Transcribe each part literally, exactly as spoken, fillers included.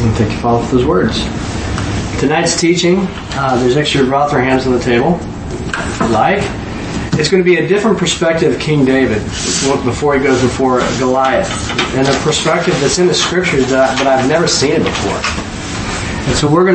And thank you, Father, for those words. Tonight's teaching, uh, there's extra Rotherhams on the table, if you like. It's going to be a different perspective of King David before he goes before Goliath. And a perspective that's in the scriptures that, but I've never seen it before. And so we're going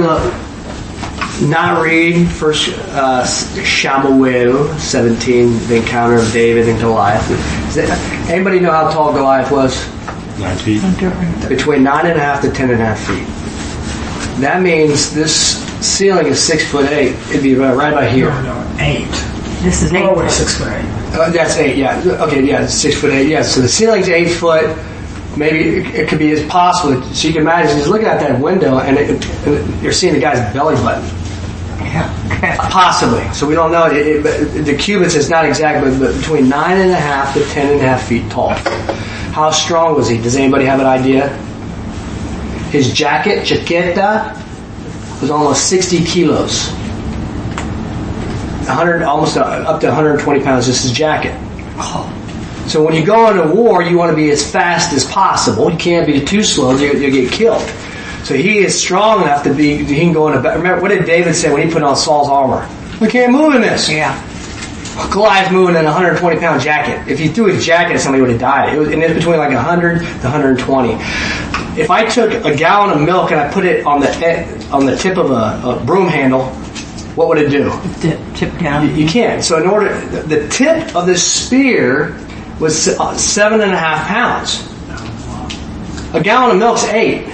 to not read First uh, Samuel seventeen, the encounter of David and Goliath. Does anybody know how tall Goliath was? Nine feet. Between nine and a half to ten and a half feet. That means this ceiling is six foot eight. It'd be right about here. No, no, eight. This is eight. Oh, wait, six foot eight. Uh, that's eight, yeah. Okay, yeah, it's six foot eight. Yeah, so the ceiling's eight foot. Maybe it, it could be as possible. So you can imagine just looking at that window and, it, and you're seeing the guy's belly button. Yeah. Possibly. So we don't know. It, it, but the cubits is not exact, but, but between nine and a half to ten and a half feet tall. How strong was he? Does anybody have an idea? His jacket, chaqueta, was almost sixty kilos. one hundred, almost up to one hundred twenty pounds, just his jacket. So when you go into war, you want to be as fast as possible. You can't be too slow, you'll, you'll get killed. So he is strong enough to be, he can go into battle. Remember, what did David say when he put on Saul's armor? We can't move in this. Yeah. Goliath moving in a one hundred twenty pound jacket. If he threw his jacket at somebody, would have died. It was, and it's between like one hundred to one hundred twenty. If I took a gallon of milk and I put it on the on the tip of a, a broom handle, what would it do? Tip, tip down. You, you can't. So in order, the, the tip of this spear was seven and a half pounds. A gallon of milk's eight.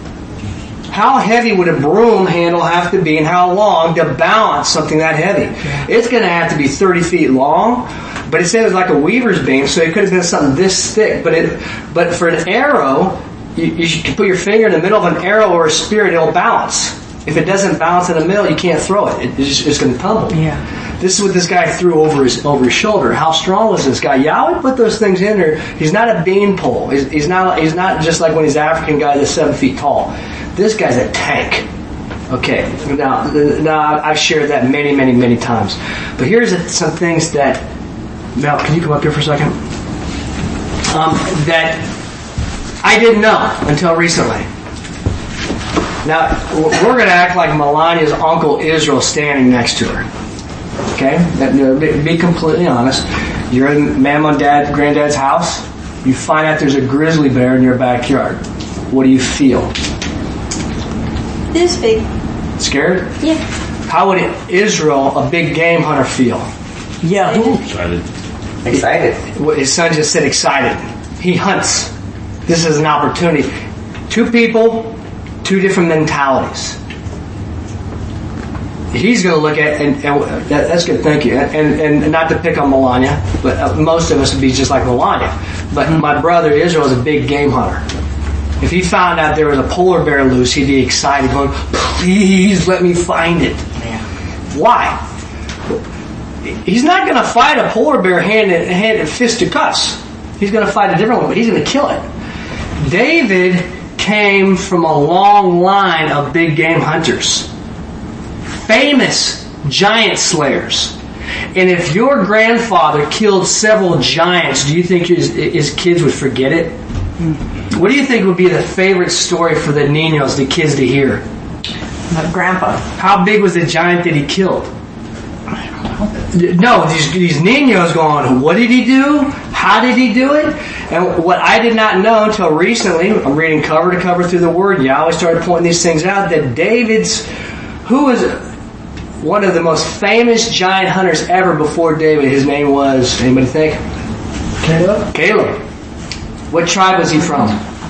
How heavy would a broom handle have to be and how long to balance something that heavy? Yeah. It's going to have to be thirty feet long, but it said it was like a weaver's beam, so it could have been something this thick. But it, but for an arrow, you, you should put your finger in the middle of an arrow or a spear and it'll bounce. If it doesn't bounce in the middle, you can't throw it. it it's, just, it's going to tumble. Yeah. This is what this guy threw over his over his shoulder. How strong was this guy? Yeah, I would put those things in there. He's not a beanpole. He's, he's not. He's not just like when he's African guy that's seven feet tall. This guy's a tank. Okay. Now, now I've shared that many, many, many times. But here's some things that. Mel, can you come up here for a second? Um, that I didn't know until recently. Now, we're going to act like Melania's Uncle Israel standing next to her. Okay? Be completely honest. You're in Mom and Dad, Granddad's house. You find out there's a grizzly bear in your backyard. What do you feel? This big. Scared? Yeah. How would Israel, a big game hunter, feel? Yeah. Excited. Excited. His son just said excited. He hunts. This is an opportunity. Two people, two different mentalities. He's going to look at, and, and that, that's good, thank you. And, and, and not to pick on Melania, but uh, most of us would be just like Melania. But mm-hmm. My brother Israel is a big game hunter. If he found out there was a polar bear loose, he'd be excited, going, please let me find it. Yeah. Why? He's not going to fight a polar bear hand and, hand and fist to cuss. He's going to fight a different one, but he's going to kill it. David came from a long line of big game hunters. Famous giant slayers. And if your grandfather killed several giants, do you think his, his kids would forget it? What do you think would be the favorite story for the niños, the kids to hear? My grandpa. How big was the giant that he killed? No, these, these niños going, what did he do? How did he do it? And what I did not know until recently, I'm reading cover to cover through the Word, Yahweh started pointing these things out, that David's, who was one of the most famous giant hunters ever before David, his name was, anybody think? Caleb? Caleb. What tribe was he from?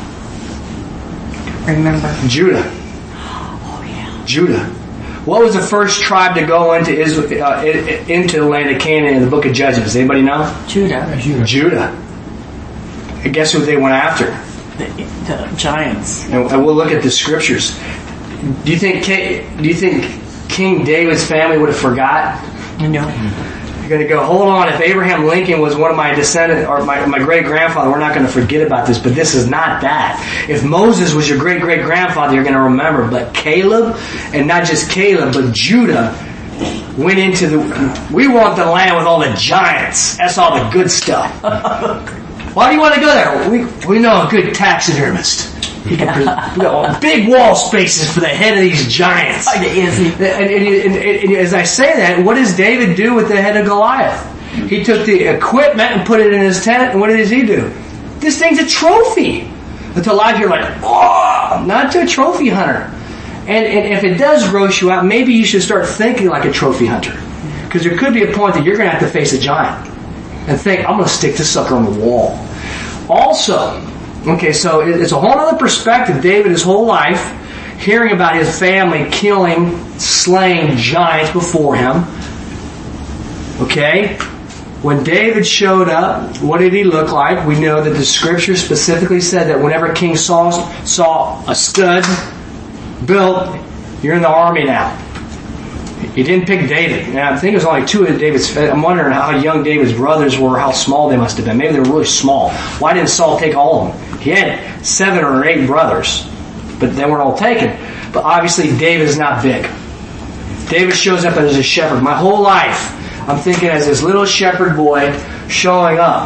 Remember. Judah. Oh, yeah. Judah. What was the first tribe to go into Israel, uh, into the land of Canaan in the book of Judges? Anybody know? Judah. Judah. Judah. And guess who they went after? The, the giants. And, and we'll look at the scriptures. Do you think? Do you think King David's family would have forgot? No. You're going to go, hold on, if Abraham Lincoln was one of my descendants, or my, my great-grandfather, we're not going to forget about this, but this is not that. If Moses was your great-great-grandfather, you're going to remember. But Caleb, and not just Caleb, but Judah, went into the, we want the land with all the giants. That's all the good stuff. Why do you want to go there? We, we know a good taxidermist. He can pres- we got big wall spaces for the head of these giants. Oh, is he? And, and, and, and, and as I say that, what does David do with the head of Goliath? He took the equipment and put it in his tent, and what does he do? This thing's a trophy. But to a lot of you are like, oh, not to a trophy hunter. And, and if it does gross you out, maybe you should start thinking like a trophy hunter. Because there could be a point that you're going to have to face a giant. And think, I'm going to stick this sucker on the wall. Also, okay, so it's a whole other perspective. David, his whole life, hearing about his family killing, slaying giants before him. Okay? When David showed up, what did he look like? We know that the scripture specifically said that whenever King Saul saw a stud built, you're in the army now. He didn't pick David. And I think it was only two of David's. I'm wondering how young David's brothers were, how small they must have been. Maybe they were really small. Why didn't Saul take all of them? He had seven or eight brothers, but they weren't all taken. But obviously David is not big. David shows up as a shepherd. My whole life, I'm thinking as this little shepherd boy showing up.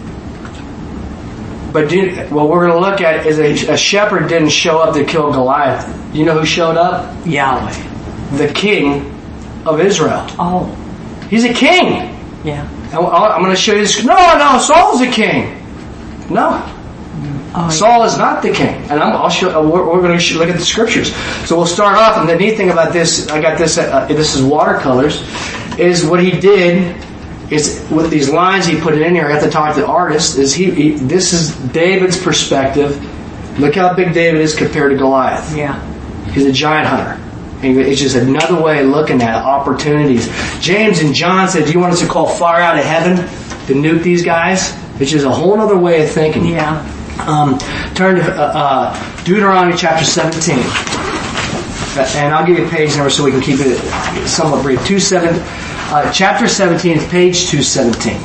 But do, what we're going to look at is a, a shepherd didn't show up to kill Goliath. You know who showed up? Yahweh. The king of Israel. Oh. He's a king. Yeah. I'm going to show you this. No, no, Saul's a king. No. Oh, Saul yeah. is not the king. And I'm, I'll show, we're, we're going to look at the scriptures. So we'll start off, and the neat thing about this, I got this, uh, this is watercolors, is what he did is with these lines he put it in here. I have to talk to the artist. Is he, he? This is David's perspective. Look how big David is compared to Goliath. Yeah. He's a giant hunter. It's just another way of looking at opportunities. James and John said, do you want us to call fire out of heaven to nuke these guys? Which is a whole other way of thinking. Yeah. Um, turn to uh, uh, Deuteronomy chapter seventeen. And I'll give you a page number so we can keep it somewhat brief. Two seven, uh, chapter seventeen, page two seventeen.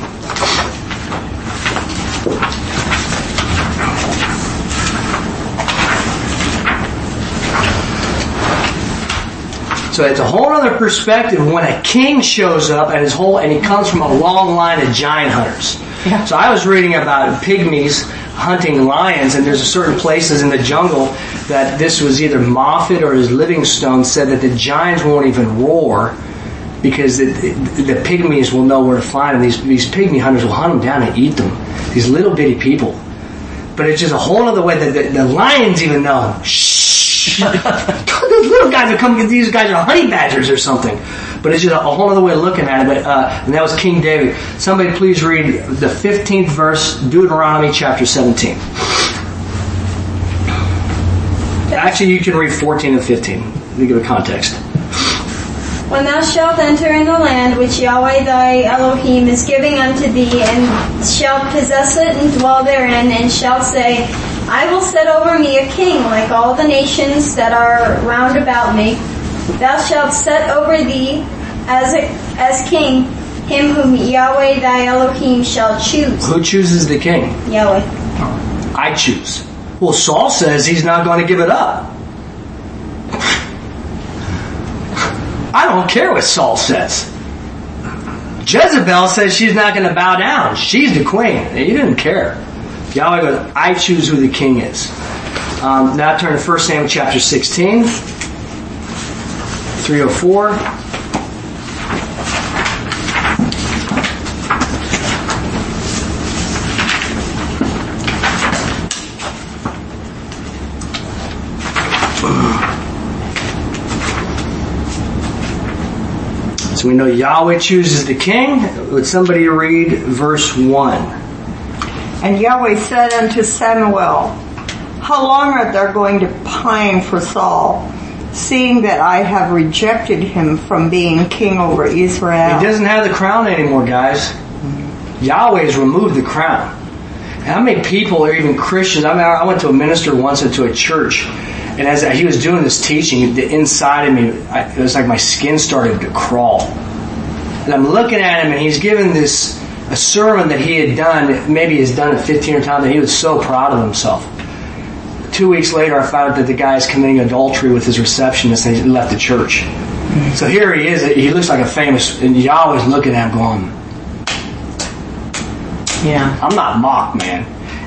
So it's a whole other perspective when a king shows up and his whole and he comes from a long line of giant hunters. Yeah. So I was reading about pygmies hunting lions, and there's certain places in the jungle that this was either Moffat or his Livingstone said that the giants won't even roar because the, the, the pygmies will know where to find them. These these pygmy hunters will hunt them down and eat them. These little bitty people. But it's just a whole other way that the, the lions even know. Shh. Those little guys are coming. These guys are honey badgers or something. But it's just a whole other way of looking at it. But uh, and that was King David. Somebody please read the fifteenth verse, Deuteronomy chapter seventeen. Actually, you can read fourteen and fifteen. Let me give a context. When thou shalt enter in the land which Yahweh thy Elohim is giving unto thee, and shalt possess it and dwell therein, and shalt say, I will set over me a king like all the nations that are round about me. Thou shalt set over thee as a, as king him whom Yahweh thy Elohim shall choose. Who chooses the king? Yahweh. I choose. Well, Saul says he's not going to give it up. I don't care what Saul says. Jezebel says she's not going to bow down. She's the queen. He didn't care. Yahweh goes, I choose who the king is. Um, now turn to First Samuel chapter sixteen. three oh four. So we know Yahweh chooses the king. Would somebody read verse one? And Yahweh said unto Samuel, how long art thou going to pine for Saul, seeing that I have rejected him from being king over Israel? He doesn't have the crown anymore, guys. Mm-hmm. Yahweh's removed the crown. And how many people, or even Christians, I mean, I went to a minister once into a church, and as he was doing this teaching, the inside of me, it was like my skin started to crawl. And I'm looking at him, and he's giving this a sermon that he had done, maybe he's done it fifteen times, and he was so proud of himself. Two weeks later, I found out that the guy is committing adultery with his receptionist, and he left the church. Mm-hmm. So here he is. He looks like a famous, and Yahweh's looking at him going, yeah, I'm not mocked, man.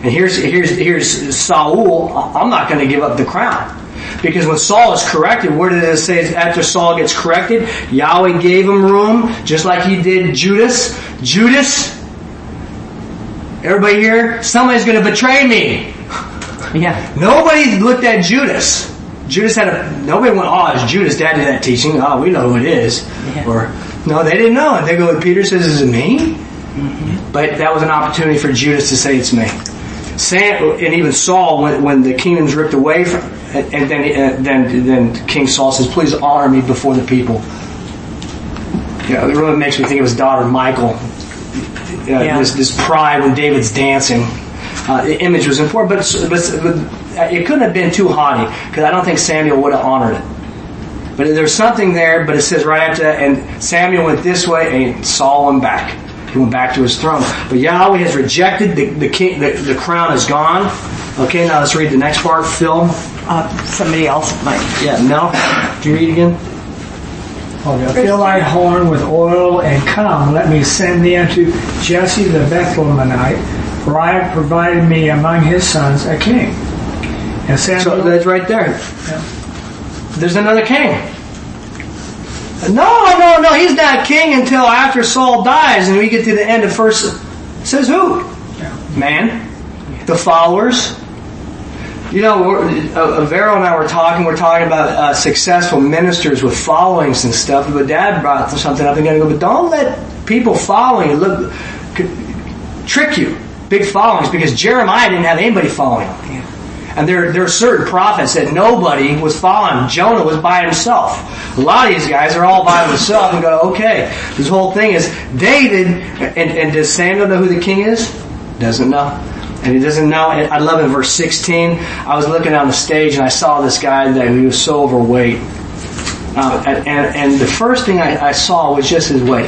And here's here's here's Saul. I'm not going to give up the crown. Because when Saul is corrected, where did it say after Saul gets corrected? Yahweh gave him room, just like he did Judas. Judas, everybody here? Somebody's going to betray me. Yeah. Nobody looked at Judas. Judas had a, nobody went, oh, it's Judas, Dad did that teaching. Oh, we know who it is. Yeah. Or, no, they didn't know. And they go, Peter says, is it me? Mm-hmm. But that was an opportunity for Judas to say it's me. Sam, and even Saul, when, when the kingdom's ripped away from, and then, uh, then, then King Saul says, please honor me before the people. Yeah, it really makes me think of his daughter, Michal. Uh, yeah. This, this pride when David's dancing. Uh, the image was important, but, but, but it couldn't have been too haughty, because I don't think Samuel would have honored it. But there's something there, but it says right after that, and Samuel went this way, and Saul went back. He went back to his throne. But Yahweh has rejected, the, the, king, the, the crown is gone. Okay, now let's read the next part. Phil? Uh, somebody else might. Yeah, no? Do you read again? Okay. Fill thy horn with oil and come, let me send thee unto Jesse the Bethlehemite, for I have provided me among his sons a king. And Samuel, so that's right there. Yeah. There's another king. No, no, no, he's not king until after Saul dies, and we get to the end of first. It says who? Yeah. Man. The followers. You know, uh, Vero and I were talking, we're talking about uh, successful ministers with followings and stuff, but Dad brought something up again, but don't let people following you look, trick you, big followings, because Jeremiah didn't have anybody following him. Yeah. And there, there are certain prophets that nobody was following. Jonah was by himself. A lot of these guys are all by themselves and go, okay, this whole thing is David, and, and does Samuel know who the king is? Doesn't know. And he doesn't know. I love in verse sixteen, I was looking on the stage and I saw this guy that he was so overweight. Uh, and, and, and the first thing I, I saw was just his weight.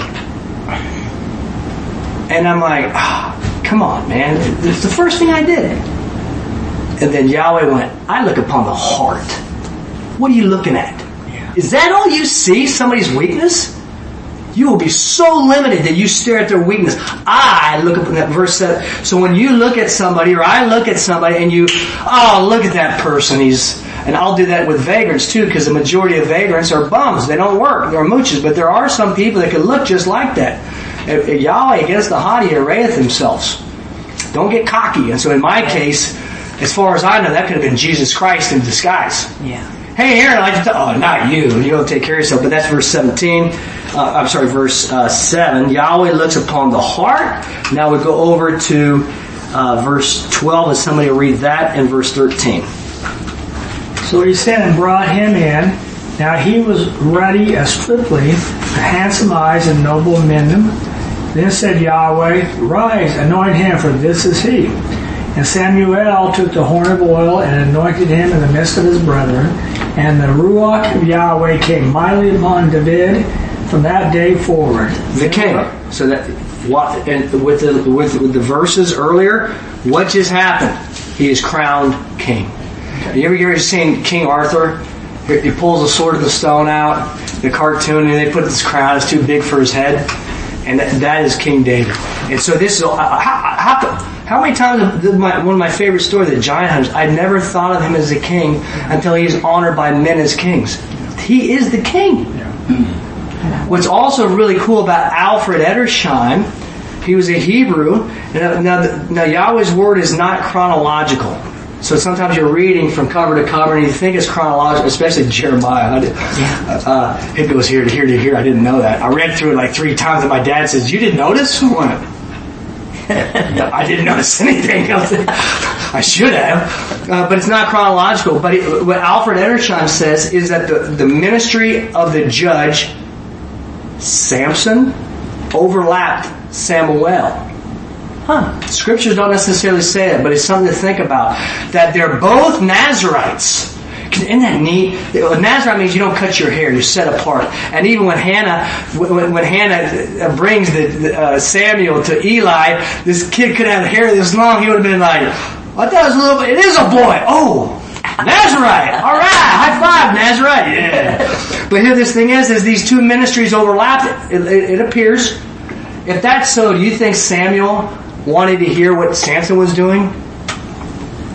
And I'm like, oh, come on, man. It's the first thing I did. And then Yahweh went, I look upon the heart. What are you looking at? Yeah. Is that all you see? Somebody's weakness? You will be so limited that you stare at their weakness. I look up in that verse seven. So when you look at somebody, or I look at somebody and you, oh, look at that person. He's, and I'll do that with vagrants too, because the majority of vagrants are bums. They don't work. They're mooches. But there are some people that can look just like that. If, if Yahweh against the haughty arrayeth themselves. Don't get cocky. And so in my case, as far as I know, that could have been Jesus Christ in disguise. Yeah. Hey, Aaron, I just, oh, not you. You don't take care of yourself. But that's verse seventeen. Uh, I'm sorry, verse uh, seven. Yahweh looks upon the heart. Now we go over to uh, verse twelve. As somebody will read that, and verse thirteen. So he sent and brought him in. Now he was ruddy as swiftly, with handsome eyes and noble mien. Then said Yahweh, rise, anoint him, for this is he. And Samuel took the horn of oil and anointed him in the midst of his brethren. And the Ruach of Yahweh came mightily upon David from that day forward. The king. So that what and with the with, with the verses earlier, what just happened? He is crowned king. Okay. You ever hear seen King Arthur? He pulls the sword of the stone out, the cartoon, and they put this crown. It's too big for his head, and that, that is King David. And so this is how, how, how many times my, one of my favorite stories, the giant hunters. I never thought of him as a king until he is honored by men as kings. He is the king. Yeah. What's also really cool about Alfred Edersheim, he was a Hebrew. Now, now, now Yahweh's word is not chronological. So sometimes you're reading from cover to cover and you think it's chronological, especially Jeremiah. Yeah. Uh, it goes here to here to here. I didn't know that. I read through it like three times and my dad says, you didn't notice? I went, I didn't notice anything else. I should have. Uh, but it's not chronological. But it, what Alfred Edersheim says is that the, the ministry of the judge, Samson, overlapped Samuel. Huh. Scriptures don't necessarily say it, but it's something to think about. That they're both Nazarites. Isn't that neat? Nazarite means you don't cut your hair; you're set apart. And even when Hannah, when, when Hannah brings the, the uh, Samuel to Eli, this kid could have hair this long. He would have been like, "I thought it was a little bit. It is a boy. Oh, Nazarite. All right, high five, Nazarite. Yeah." But here, this thing is, is these two ministries overlap. It, it, it appears. If that's so, do you think Samuel wanted to hear what Samson was doing?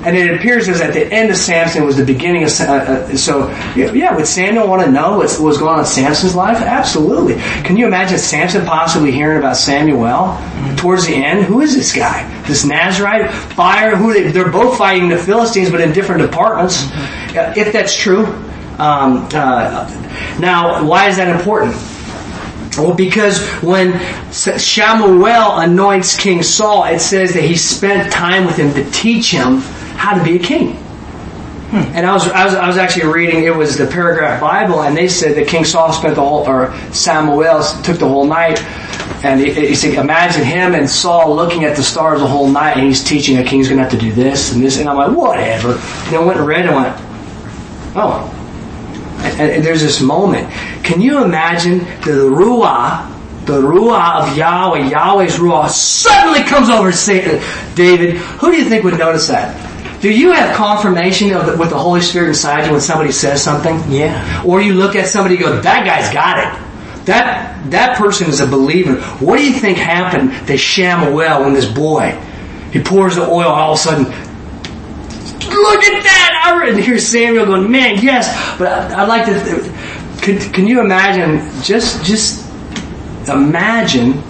And it appears as at the end of Samson was the beginning of, uh, uh, so, yeah, would Samuel want to know what was going on in Samson's life? Absolutely. Can you imagine Samson possibly hearing about Samuel mm-hmm. towards the end? Who is this guy? This Nazarite? Fire? Who they, they're both fighting the Philistines, but in different departments. Mm-hmm. Uh, if that's true. Um, uh, now, why is that important? Well, because when Samuel anoints King Saul, it says that he spent time with him to teach him how to be a king. Hmm. And I was, I was I was actually reading, it was the Paragraph Bible, and they said that King Saul spent the whole, or Samuel took the whole night, and he, he said, imagine him and Saul looking at the stars the whole night, and he's teaching a king's going to have to do this and this, and I'm like, whatever. And I went and read and went, oh. And there's this moment. Can you imagine the Ruah, the Ruah of Yahweh, Yahweh's Ruah suddenly comes over David? Who do you think would notice that? Do you have confirmation of the, with the Holy Spirit inside you when somebody says something? Yeah. Or you look at somebody and go, that guy's got it. That, that person is a believer. What do you think happened to Shamuel when this boy, he pours the oil, all of a sudden, look at that! And here's Samuel going, man, yes. But I'd like to, can, can you imagine, just, just imagine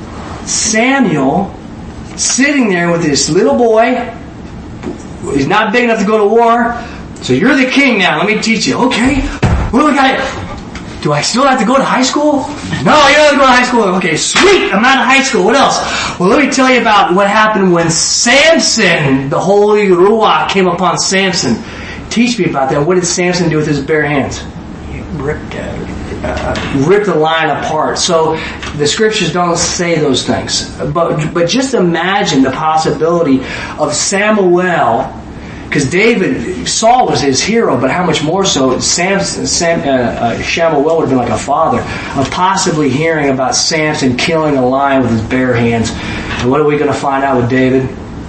Samuel sitting there with this little boy. He's not big enough to go to war. So you're the king now. Let me teach you. Okay. What do we got? Do I still have to go to high school? No, you don't have to go to high school. Okay, sweet. I'm out of high school. What else? Well, let me tell you about what happened when Samson, the Holy Ruach, came upon Samson. Teach me about that. What did Samson do with his bare hands? He ripped it. Uh, ripped the line apart. So the scriptures don't say those things. But but just imagine the possibility of Samuel, because David, Saul was his hero, but how much more so Samson, Sam, uh, uh, Shamuel would have been like a father, of possibly hearing about Samson killing a lion with his bare hands. And what are we going to find out with David?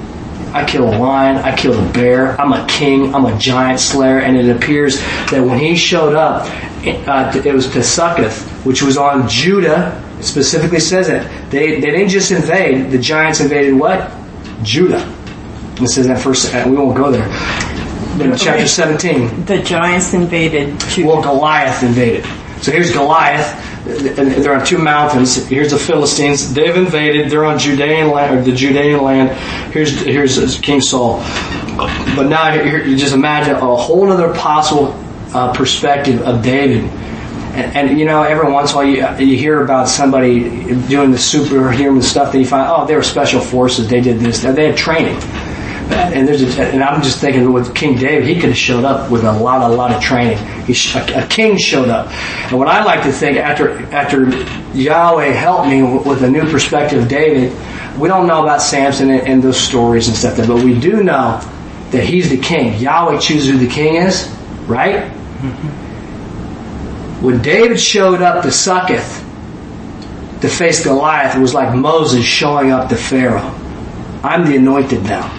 I kill a lion, I kill a bear, I'm a king, I'm a giant slayer, and it appears that when he showed up, uh, it was to Succoth, which was on Judah. It specifically says that. They, they didn't just invade, the giants invaded what? Judah. It says that first, we won't go there. In chapter seventeen. The giants invaded Judah. Well, Goliath invaded. So here's Goliath. They're on two mountains. Here's the Philistines. They've invaded. They're on Judean land, or the Judean land. Here's here's King Saul. But now here, you just imagine a whole other possible uh, perspective of David. And, and you know, every once in a while you, you hear about somebody doing the superhuman stuff. Then you find, oh, they were special forces. They did this. They had training. And there's a, and I'm just thinking with King David, he could have showed up with a lot, a lot of training. He, a, a king showed up. And what I like to think, after after Yahweh helped me with a new perspective of David, we don't know about Samson and, and those stories and stuff, but we do know that he's the king. Yahweh chooses who the king is, right? Mm-hmm. When David showed up to Succoth to face Goliath, it was like Moses showing up to Pharaoh. I'm the anointed now.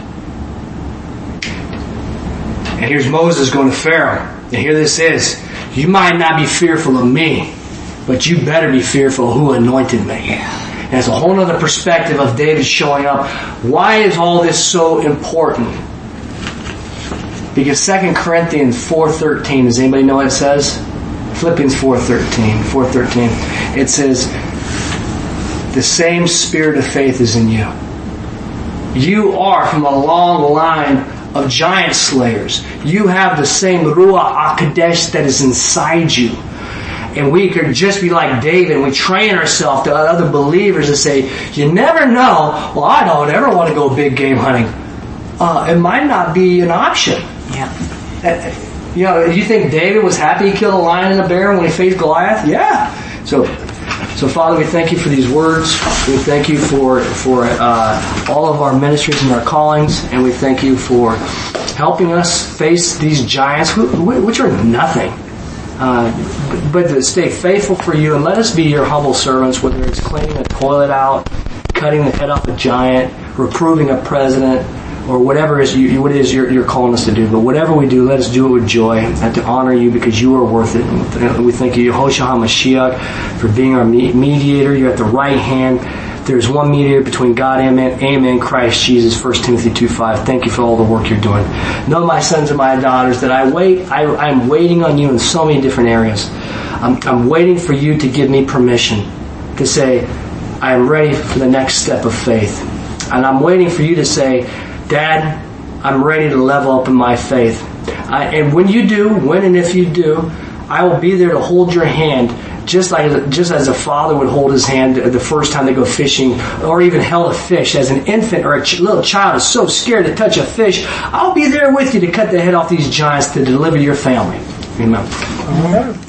And here's Moses going to Pharaoh. And here this is. You might not be fearful of me, but you better be fearful of who anointed me. And it's a whole other perspective of David showing up. Why is all this so important? Because Second Corinthians four thirteen, does anybody know what it says? Philippians four thirteen. four thirteen. It says, the same spirit of faith is in you. You are from a long line of giant slayers. You have the same Ruach HaKodesh that is inside you. And we could just be like David, and we train ourselves to other believers and say, you never know, well, I don't ever want to go big game hunting. Uh, it might not be an option. Yeah. Uh, you know, you think David was happy he killed a lion and a bear when he faced Goliath? Yeah. So, so Father, we thank you for these words. We thank you for for uh, all of our ministries and our callings, and we thank you for helping us face these giants, who, which are nothing, uh, but to stay faithful for you, and let us be your humble servants, whether it's cleaning a toilet out, cutting the head off a giant, reproving a president, or whatever is you, what it is you're, you're calling us to do. But whatever we do, let us do it with joy and to honor you, because you are worth it. And we thank you, Yehoshua HaMashiach, for being our mediator. You're at the right hand. There is one mediator between God and man, amen, Christ Jesus, First Timothy two five. Thank you for all the work you're doing. Know, my sons and my daughters, that I wait, I, I'm waiting on you in so many different areas. I'm, I'm waiting for you to give me permission to say, I am ready for the next step of faith. And I'm waiting for you to say, Dad, I'm ready to level up in my faith. I, and when you do, when and if you do, I will be there to hold your hand, just like just as a father would hold his hand the first time they go fishing, or even held a fish. As an infant or a ch- little child is so scared to touch a fish, I'll be there with you to cut the head off these giants to deliver your family. Amen.